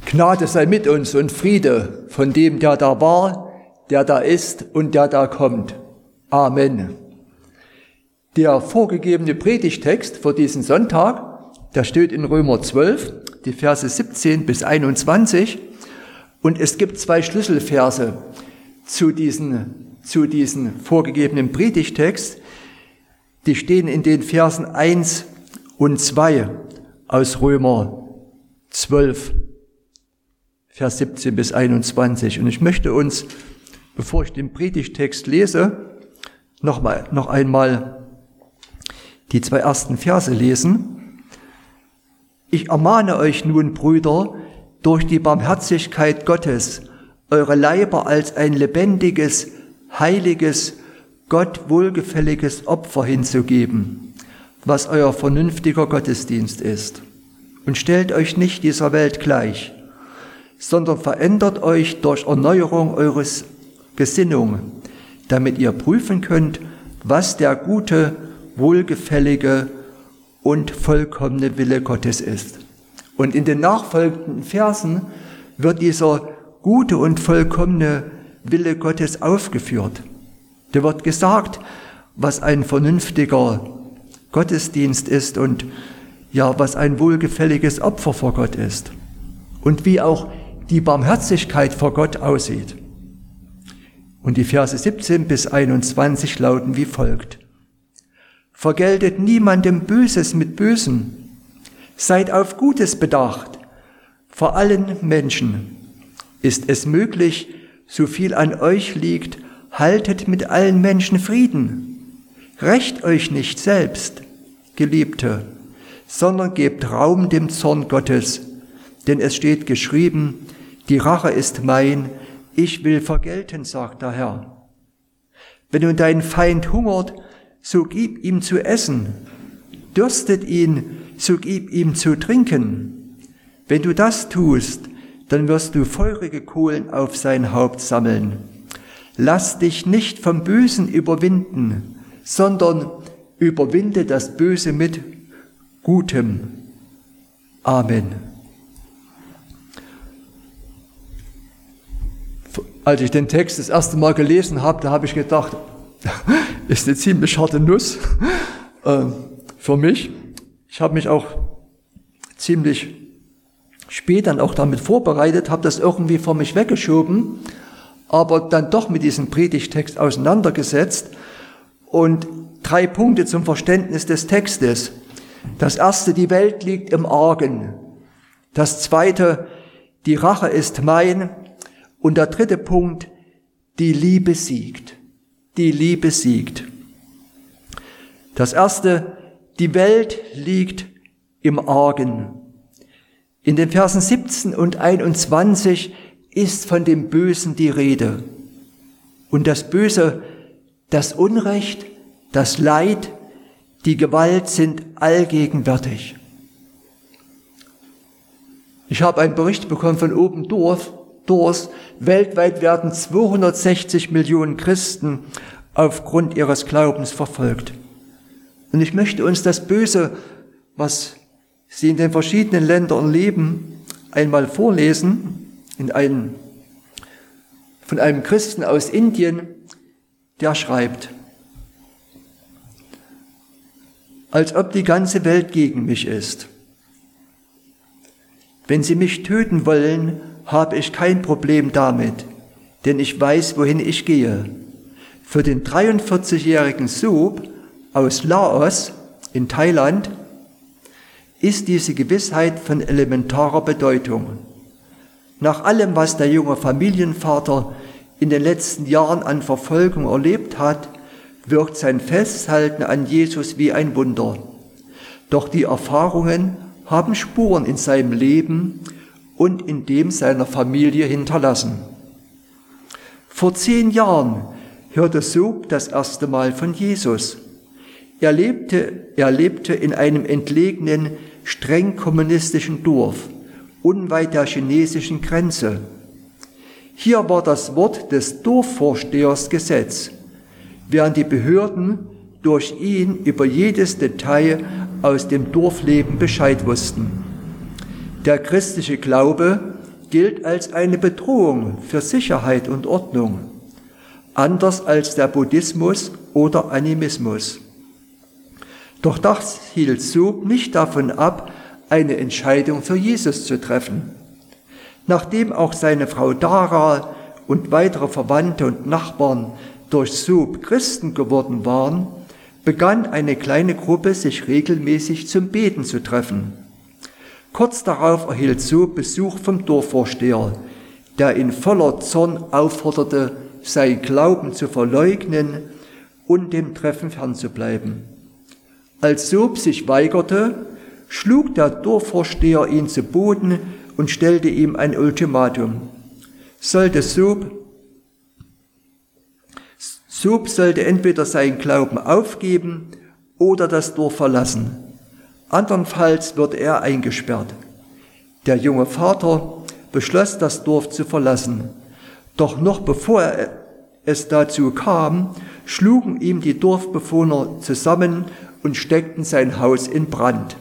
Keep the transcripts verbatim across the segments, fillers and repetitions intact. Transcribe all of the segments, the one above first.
Gnade sei mit uns und Friede von dem, der da war, der da ist und der da kommt. Amen. Der vorgegebene Predigtext für diesen Sonntag, der steht in Römer zwölf, die Verse siebzehn bis einundzwanzig. Und es gibt zwei Schlüsselverse zu diesen, zu diesen vorgegebenen Predigtext. Die stehen in den Versen eins und zwei aus Römer zwölf, Vers siebzehn bis einundzwanzig. Und ich möchte uns, bevor ich den Predigtext lese, noch, mal, noch einmal die zwei ersten Verse lesen. Ich ermahne euch nun, Brüder, durch die Barmherzigkeit Gottes, eure Leiber als ein lebendiges, heiliges, Gott wohlgefälliges Opfer hinzugeben, was euer vernünftiger Gottesdienst ist. Und stellt euch nicht dieser Welt gleich, sondern verändert euch durch Erneuerung eures Gesinnung, damit ihr prüfen könnt, was der gute, wohlgefällige und vollkommene Wille Gottes ist. Und in den nachfolgenden Versen wird dieser gute und vollkommene Wille Gottes aufgeführt. Da wird gesagt, was ein vernünftiger Gottesdienst ist und ja, was ein wohlgefälliges Opfer vor Gott ist und wie auch die Barmherzigkeit vor Gott aussieht. Und die Verse siebzehn bis einundzwanzig lauten wie folgt. Vergeltet niemandem Böses mit Bösem, seid auf Gutes bedacht. Vor allen Menschen ist es möglich, so viel an euch liegt, haltet mit allen Menschen Frieden. Rächt euch nicht selbst, Geliebte, sondern gebt Raum dem Zorn Gottes, denn es steht geschrieben, die Rache ist mein, ich will vergelten, sagt der Herr. Wenn nun dein Feind hungert, so gib ihm zu essen, dürstet ihn, so gib ihm zu trinken. Wenn du das tust, dann wirst du feurige Kohlen auf sein Haupt sammeln. Lass dich nicht vom Bösen überwinden, sondern überwinde das Böse mit Gutem. Amen. Als ich den Text das erste Mal gelesen habe, da habe ich gedacht, ist eine ziemlich harte Nuss äh, für mich. Ich habe mich auch ziemlich spät dann auch damit vorbereitet, habe das irgendwie vor mich weggeschoben, aber dann doch mit diesem Predigtext auseinandergesetzt und drei Punkte zum Verständnis des Textes. Das erste, die Welt liegt im Argen. Das zweite, die Rache ist mein. Und der dritte Punkt, die Liebe siegt. Die Liebe siegt. Das erste, die Welt liegt im Argen. In den Versen siebzehn und einundzwanzig ist von dem Bösen die Rede. Und das Böse, das Unrecht, das Leid, die Gewalt sind allgegenwärtig. Ich habe einen Bericht bekommen von Obendorf, Dors. Weltweit werden zweihundertsechzig Millionen Christen aufgrund ihres Glaubens verfolgt. Und ich möchte uns das Böse, was sie in den verschiedenen Ländern leben, einmal vorlesen, in einem, von einem Christen aus Indien, der schreibt, als ob die ganze Welt gegen mich ist. Wenn sie mich töten wollen, habe ich kein Problem damit, denn ich weiß, wohin ich gehe. Für den dreiundvierzigjährigen Sub aus Laos in Thailand ist diese Gewissheit von elementarer Bedeutung. Nach allem, was der junge Familienvater in den letzten Jahren an Verfolgung erlebt hat, wirkt sein Festhalten an Jesus wie ein Wunder. Doch die Erfahrungen haben Spuren in seinem Leben und in dem seiner Familie hinterlassen. Vor zehn Jahren hörte Sub das erste Mal von Jesus. Er lebte, er lebte in einem entlegenen, streng kommunistischen Dorf, unweit der chinesischen Grenze. Hier war das Wort des Dorfvorstehers Gesetz, während die Behörden durch ihn über jedes Detail aus dem Dorfleben Bescheid wussten. Der christliche Glaube gilt als eine Bedrohung für Sicherheit und Ordnung, anders als der Buddhismus oder Animismus. Doch das hielt Soob nicht davon ab, eine Entscheidung für Jesus zu treffen. Nachdem auch seine Frau Dara und weitere Verwandte und Nachbarn durch Soob Christen geworden waren, begann eine kleine Gruppe, sich regelmäßig zum Beten zu treffen. Kurz darauf erhielt Soob Besuch vom Dorfvorsteher, der ihn voller Zorn aufforderte, seinen Glauben zu verleugnen und dem Treffen fernzubleiben. Als Soob sich weigerte, schlug der Dorfvorsteher ihn zu Boden und stellte ihm ein Ultimatum. Sollte Soob, Soob sollte entweder seinen Glauben aufgeben oder das Dorf verlassen. Andernfalls würde er eingesperrt. Der junge Vater beschloss, das Dorf zu verlassen. Doch noch bevor er es dazu kam, schlugen ihm die Dorfbewohner zusammen und steckten sein Haus in Brand.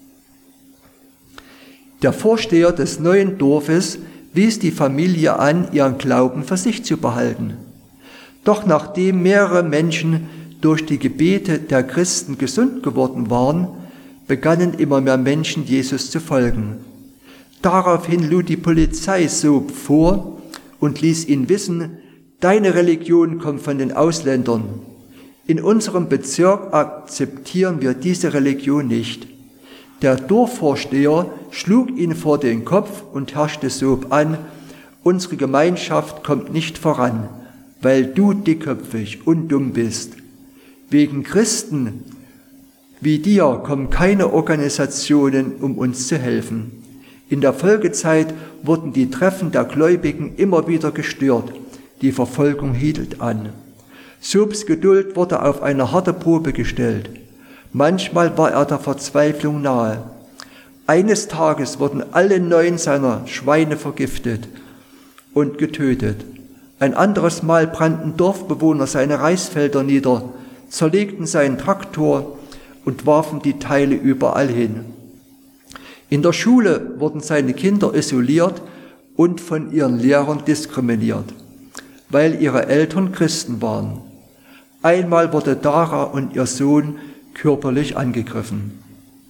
Der Vorsteher des neuen Dorfes wies die Familie an, ihren Glauben für sich zu behalten. Doch nachdem mehrere Menschen durch die Gebete der Christen gesund geworden waren, begannen immer mehr Menschen Jesus zu folgen. Daraufhin lud die Polizei Soob vor und ließ ihn wissen, deine Religion kommt von den Ausländern. In unserem Bezirk akzeptieren wir diese Religion nicht. Der Dorfvorsteher schlug ihn vor den Kopf und herrschte Soob an, unsere Gemeinschaft kommt nicht voran, weil du dickköpfig und dumm bist. Wegen Christen wie dir kommen keine Organisationen, um uns zu helfen. In der Folgezeit wurden die Treffen der Gläubigen immer wieder gestört. Die Verfolgung hielt an. Soobs Geduld wurde auf eine harte Probe gestellt. Manchmal war er der Verzweiflung nahe. Eines Tages wurden alle neun seiner Schweine vergiftet und getötet. Ein anderes Mal brannten Dorfbewohner seine Reisfelder nieder, zerlegten seinen Traktor und warfen die Teile überall hin. In der Schule wurden seine Kinder isoliert und von ihren Lehrern diskriminiert, weil ihre Eltern Christen waren. Einmal wurde Dara und ihr Sohn körperlich angegriffen.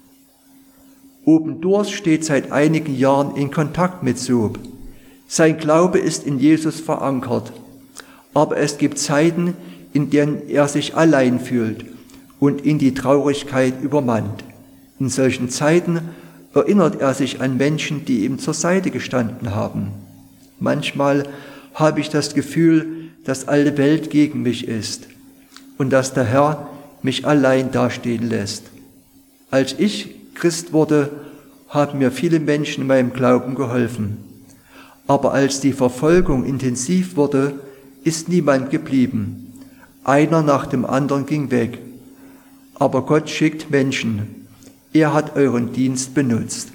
Obendurst steht seit einigen Jahren in Kontakt mit Soob. Sein Glaube ist in Jesus verankert, aber es gibt Zeiten, in denen er sich allein fühlt und ihn die Traurigkeit übermannt. In solchen Zeiten erinnert er sich an Menschen, die ihm zur Seite gestanden haben. Manchmal habe ich das Gefühl, dass alle Welt gegen mich ist und dass der Herr mich allein dastehen lässt. Als ich Christ wurde, haben mir viele Menschen in meinem Glauben geholfen. Aber als die Verfolgung intensiv wurde, ist niemand geblieben. Einer nach dem anderen ging weg. Aber Gott schickt Menschen. Er hat euren Dienst benutzt.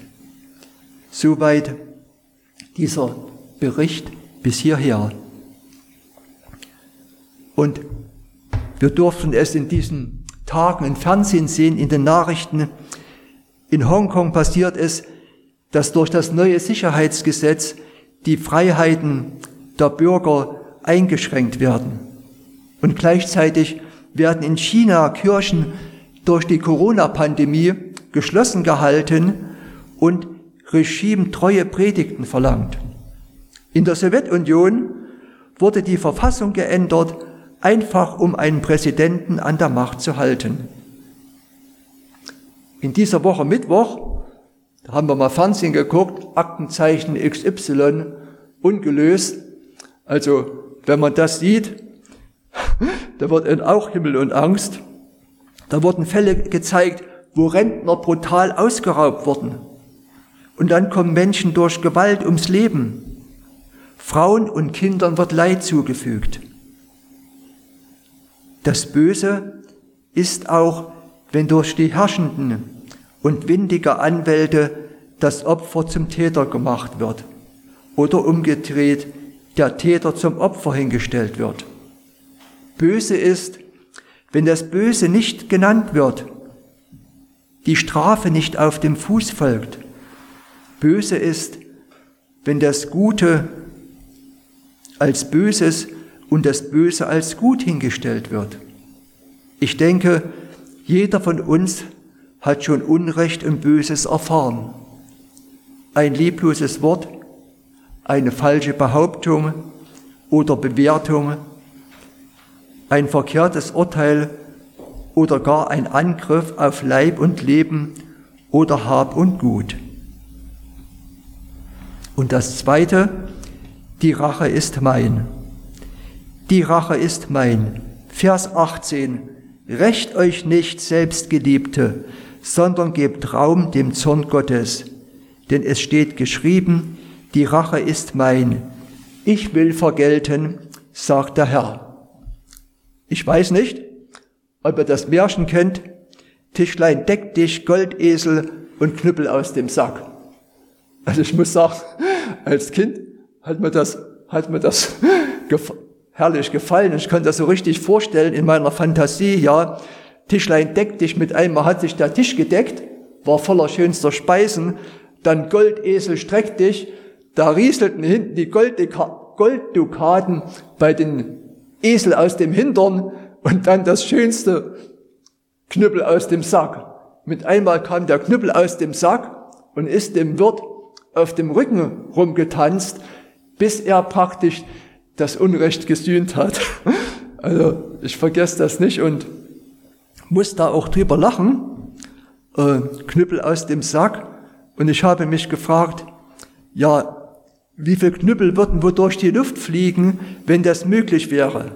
Soweit dieser Bericht bis hierher. Und wir durften es in diesen Tagen im Fernsehen sehen, in den Nachrichten. In Hongkong passiert es, dass durch das neue Sicherheitsgesetz die Freiheiten der Bürger eingeschränkt werden. Und gleichzeitig werden in China Kirchen durch die Corona-Pandemie geschlossen gehalten und regimetreue Predigten verlangt. In der Sowjetunion wurde die Verfassung geändert, einfach um einen Präsidenten an der Macht zu halten. In dieser Woche Mittwoch, da haben wir mal Fernsehen geguckt, Aktenzeichen X Y, ungelöst. Also, wenn man das sieht, da wird dann auch Himmel und Angst. Da wurden Fälle gezeigt, wo Rentner brutal ausgeraubt wurden. Und dann kommen Menschen durch Gewalt ums Leben. Frauen und Kindern wird Leid zugefügt. Das Böse ist auch, wenn durch die Herrschenden und windige Anwälte das Opfer zum Täter gemacht wird oder umgedreht der Täter zum Opfer hingestellt wird. Böse ist, wenn das Böse nicht genannt wird, die Strafe nicht auf dem Fuß folgt. Böse ist, wenn das Gute als Böses und das Böse als gut hingestellt wird. Ich denke, jeder von uns hat schon Unrecht und Böses erfahren. Ein liebloses Wort, eine falsche Behauptung oder Bewertung, ein verkehrtes Urteil oder gar ein Angriff auf Leib und Leben oder Hab und Gut. Und das Zweite, die Rache ist mein. Die Rache ist mein. Vers achtzehn. Rächt euch nicht, Selbstgeliebte, sondern gebt Raum dem Zorn Gottes. Denn es steht geschrieben, die Rache ist mein. Ich will vergelten, sagt der Herr. Ich weiß nicht, ob ihr das Märchen kennt, Tischlein deck dich, Goldesel und Knüppel aus dem Sack. Also ich muss sagen, als Kind hat mir das, hat mir das gef- herrlich gefallen. Ich konnte das so richtig vorstellen in meiner Fantasie, ja. Tischlein deck dich, mit einmal hat sich der Tisch gedeckt, war voller schönster Speisen, dann Goldesel streck dich, da rieselten hinten die Golddeka- Golddukaten bei den Esel aus dem Hintern und dann das schönste Knüppel aus dem Sack. Mit einmal kam der Knüppel aus dem Sack und ist dem Wirt auf dem Rücken rumgetanzt, bis er praktisch das Unrecht gesühnt hat. Also ich vergesse das nicht und muss da auch drüber lachen. Äh, Knüppel aus dem Sack. Und ich habe mich gefragt, ja, wie viele Knüppel würden wohl durch die Luft fliegen, wenn das möglich wäre?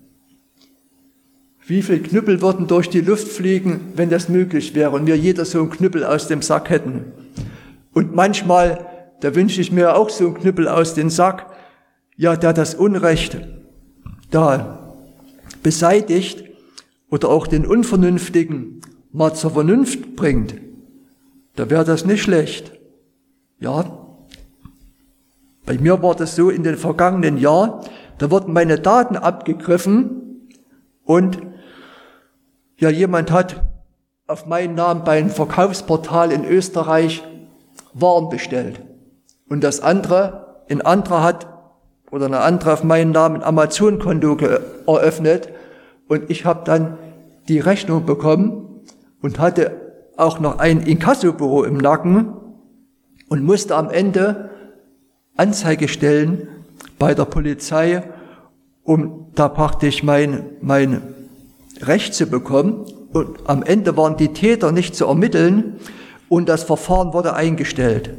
Wie viele Knüppel würden durch die Luft fliegen, wenn das möglich wäre und wir jeder so einen Knüppel aus dem Sack hätten? Und manchmal, da wünsche ich mir auch so einen Knüppel aus dem Sack, ja, der das Unrecht da beseitigt oder auch den Unvernünftigen mal zur Vernunft bringt. Da wäre das nicht schlecht. Ja, bei mir war das so in den vergangenen Jahren, da wurden meine Daten abgegriffen und ja, jemand hat auf meinen Namen bei einem Verkaufsportal in Österreich Waren bestellt. Und das andere, ein anderer hat, oder eine andere auf meinen Namen ein Amazon-Konto ge- eröffnet und ich habe dann die Rechnung bekommen und hatte auch noch ein Inkassobüro im Nacken und musste am Ende Anzeige stellen bei der Polizei, um da praktisch mein, mein Recht zu bekommen. Und am Ende waren die Täter nicht zu ermitteln und das Verfahren wurde eingestellt.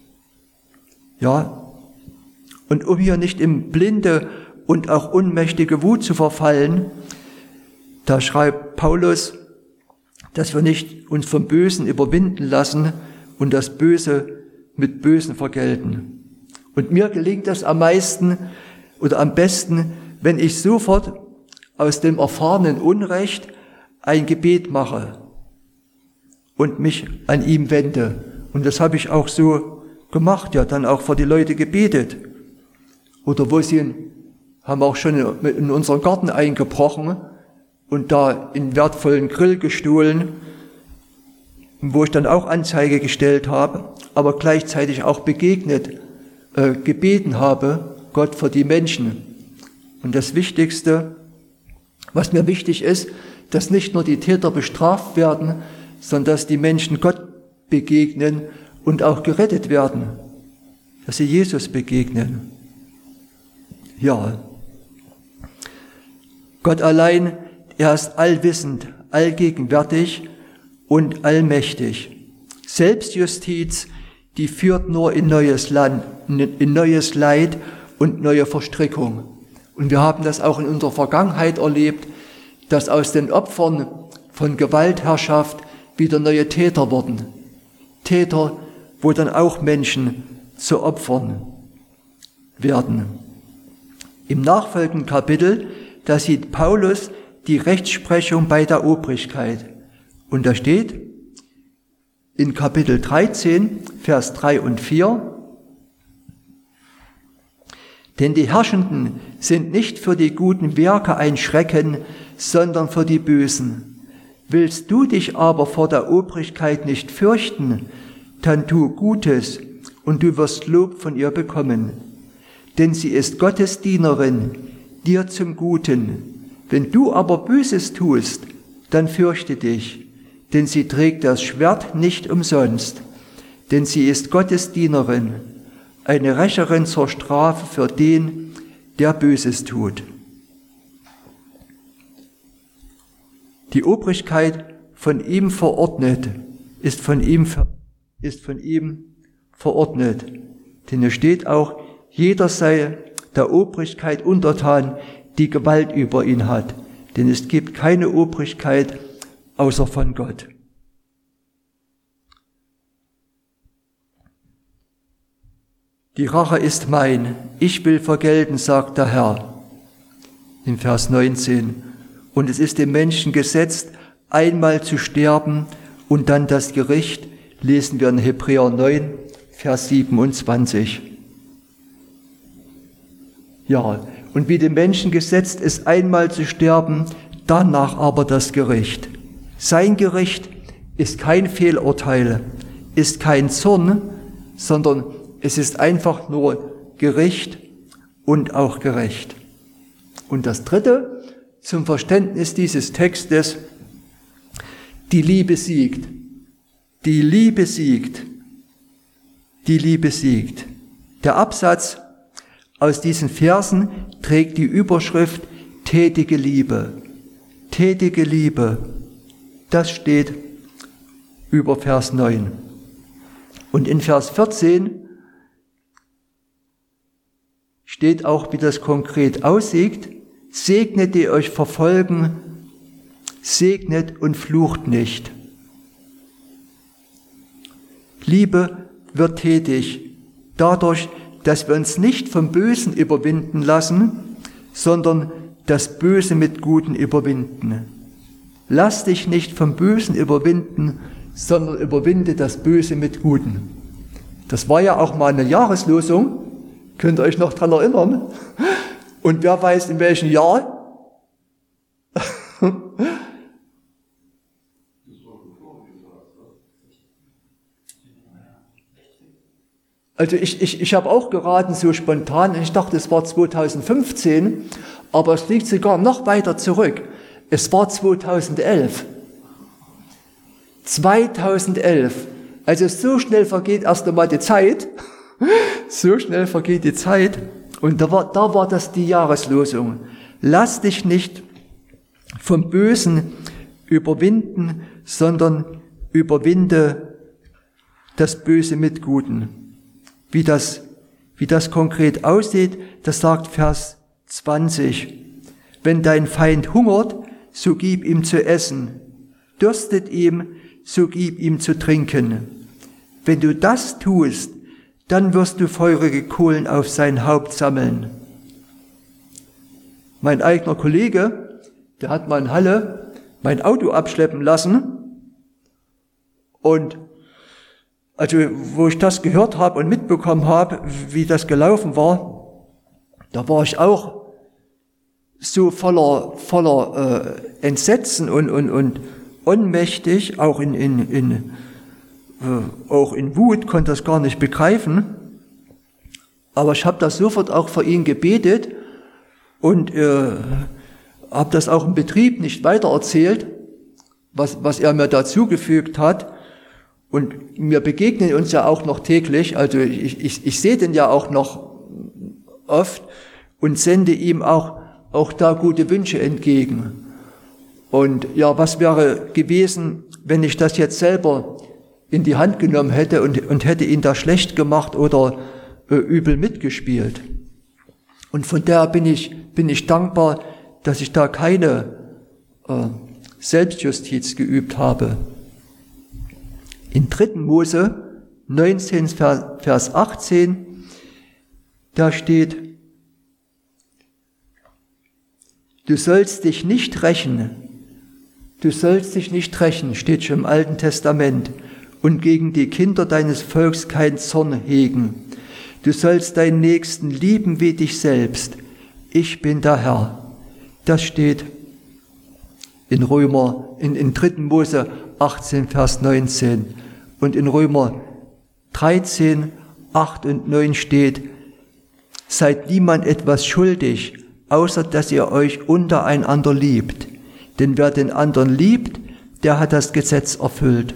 Ja, und um hier nicht in blinde und auch unmächtige Wut zu verfallen, da schreibt Paulus, dass wir nicht uns vom Bösen überwinden lassen und das Böse mit Bösen vergelten. Und mir gelingt das am meisten oder am besten, wenn ich sofort aus dem erfahrenen Unrecht ein Gebet mache und mich an ihm wende. Und das habe ich auch so gemacht, ja, dann auch für die Leute gebetet. Oder wo sie, haben auch schon in unseren Garten eingebrochen und da in wertvollen Grill gestohlen, wo ich dann auch Anzeige gestellt habe, aber gleichzeitig auch begegnet, äh, gebeten habe, Gott für die Menschen. Und das Wichtigste, was mir wichtig ist, dass nicht nur die Täter bestraft werden, sondern dass die Menschen Gott begegnen und auch gerettet werden, dass sie Jesus begegnen. Ja, Gott allein, er ist allwissend, allgegenwärtig und allmächtig. Selbstjustiz, die führt nur in neues Land, in neues Leid und neue Verstrickung. Und wir haben das auch in unserer Vergangenheit erlebt, dass aus den Opfern von Gewaltherrschaft wieder neue Täter wurden. Täter, wo dann auch Menschen zu Opfern werden. Im nachfolgenden Kapitel, da sieht Paulus die Rechtsprechung bei der Obrigkeit. Und da steht in Kapitel dreizehn, Vers drei und vier, denn die Herrschenden sind nicht für die guten Werke ein Schrecken, sondern für die Bösen. Willst du dich aber vor der Obrigkeit nicht fürchten, dann tu Gutes und du wirst Lob von ihr bekommen. Denn sie ist Gottes Dienerin, dir zum Guten. Wenn du aber Böses tust, dann fürchte dich, denn sie trägt das Schwert nicht umsonst. Denn sie ist Gottes Dienerin, eine Rächerin zur Strafe für den, der Böses tut. Die Obrigkeit von ihm verordnet, ist von ihm, ist von ihm verordnet. Denn es steht auch, jeder sei der Obrigkeit untertan, die Gewalt über ihn hat. Denn es gibt keine Obrigkeit außer von Gott. Die Rache ist mein, ich will vergelten, sagt der Herr. In Vers neunzehn. Und es ist dem Menschen gesetzt, einmal zu sterben und dann das Gericht, lesen wir in Hebräer neun, Vers siebenundzwanzig. Ja, und wie dem Menschen gesetzt ist, einmal zu sterben, danach aber das Gericht. Sein Gericht ist kein Fehlurteil, ist kein Zorn, sondern es ist einfach nur Gericht und auch gerecht. Und das Dritte zum Verständnis dieses Textes: Die Liebe siegt. Die Liebe siegt. Die Liebe siegt. Der Absatz aus diesen Versen trägt die Überschrift tätige Liebe. Tätige Liebe. Das steht über Vers neun. Und in Vers vierzehn steht auch, wie das konkret aussieht: Segnet, die euch verfolgen, segnet und flucht nicht. Liebe wird tätig, dadurch, dass wir uns nicht vom Bösen überwinden lassen, sondern das Böse mit Guten überwinden. Lass dich nicht vom Bösen überwinden, sondern überwinde das Böse mit Guten. Das war ja auch mal eine Jahreslosung. Könnt ihr euch noch dran erinnern? Und wer weiß, in welchem Jahr? Also ich, ich, ich habe auch geraten, so spontan, und ich dachte, es war zweitausendfünfzehn, aber es liegt sogar noch weiter zurück. Es war zweitausendelf. zweitausendelf. Also so schnell vergeht erst einmal die Zeit. So schnell vergeht die Zeit. Und da war, da war das die Jahreslosung. Lass dich nicht vom Bösen überwinden, sondern überwinde das Böse mit Guten. Wie das, wie das konkret aussieht, das sagt Vers zwanzig. Wenn dein Feind hungert, so gib ihm zu essen. Dürstet ihm, so gib ihm zu trinken. Wenn du das tust, dann wirst du feurige Kohlen auf sein Haupt sammeln. Mein eigener Kollege, der hat mal in Halle mein Auto abschleppen lassen. Und also, wo ich das gehört habe und mitbekommen habe, wie das gelaufen war, da war ich auch so voller, voller äh, Entsetzen und, und, und ohnmächtig, auch in, in, in, äh, auch in Wut, konnte das gar nicht begreifen. Aber ich habe das sofort auch für ihn gebetet und äh, habe das auch im Betrieb nicht weitererzählt, was, was er mir dazugefügt hat. Und wir begegnen uns ja auch noch täglich, also ich, ich, ich sehe den ja auch noch oft und sende ihm auch, auch da gute Wünsche entgegen. Und ja, was wäre gewesen, wenn ich das jetzt selber in die Hand genommen hätte und, und hätte ihn da schlecht gemacht oder äh, übel mitgespielt? Und von daher bin ich, bin ich dankbar, dass ich da keine äh, Selbstjustiz geübt habe. In dritten Mose neunzehn, Vers achtzehn, da steht: Du sollst dich nicht rächen, du sollst dich nicht rächen, steht schon im Alten Testament, und gegen die Kinder deines Volks kein Zorn hegen. Du sollst deinen Nächsten lieben wie dich selbst. Ich bin der Herr. Das steht in Römer, in, in dritten Mose achtzehn, Vers neunzehn und in Römer dreizehn, acht und neun steht, seid niemand etwas schuldig, außer dass ihr euch untereinander liebt. Denn wer den anderen liebt, der hat das Gesetz erfüllt.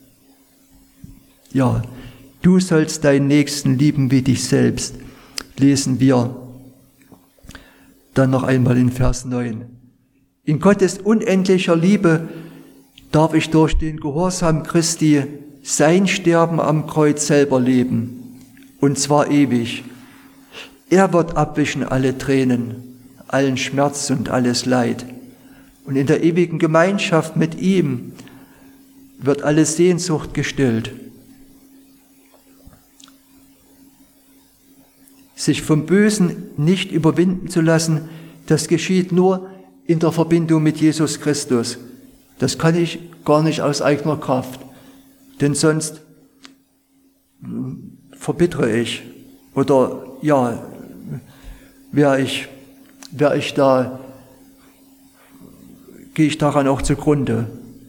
Ja, du sollst deinen Nächsten lieben wie dich selbst, lesen wir dann noch einmal in Vers neun. In Gottes unendlicher Liebe darf ich durch den Gehorsam Christi sein Sterben am Kreuz selber leben, und zwar ewig. Er wird abwischen alle Tränen, allen Schmerz und alles Leid. Und in der ewigen Gemeinschaft mit ihm wird alle Sehnsucht gestillt. Sich vom Bösen nicht überwinden zu lassen, das geschieht nur in der Verbindung mit Jesus Christus. Das kann ich gar nicht aus eigener Kraft, denn sonst verbittere ich oder ja, wäre ich, wäre ich da, gehe ich daran auch zugrunde.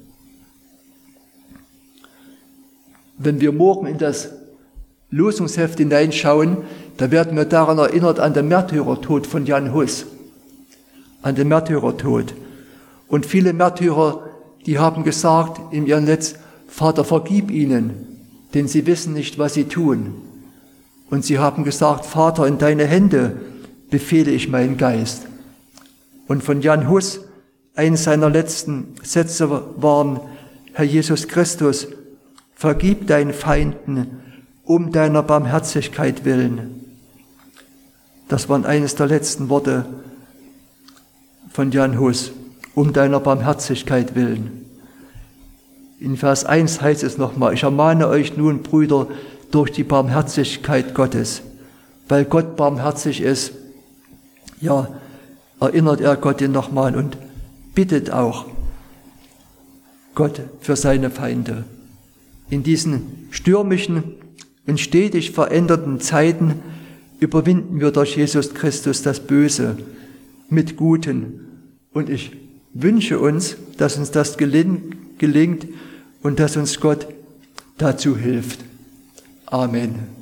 Wenn wir morgen in das Losungsheft hineinschauen, da werden wir daran erinnert an den Märtyrertod von Jan Hus, an den Märtyrertod. Und viele Märtyrer, die haben gesagt in ihrem Netz, Vater, vergib ihnen, denn sie wissen nicht, was sie tun. Und sie haben gesagt, Vater, in deine Hände befehle ich meinen Geist. Und von Jan Hus, eines seiner letzten Sätze waren, Herr Jesus Christus, vergib deinen Feinden um deiner Barmherzigkeit willen. Das waren eines der letzten Worte von Jan Hus, um deiner Barmherzigkeit willen. In Vers eins heißt es nochmal, ich ermahne euch nun, Brüder, durch die Barmherzigkeit Gottes, weil Gott barmherzig ist, ja, erinnert er Gott ihn nochmal und bittet auch Gott für seine Feinde. In diesen stürmischen und stetig veränderten Zeiten überwinden wir durch Jesus Christus das Böse mit Guten. Und ich wünsche uns, dass uns das gelingt und dass uns Gott dazu hilft. Amen.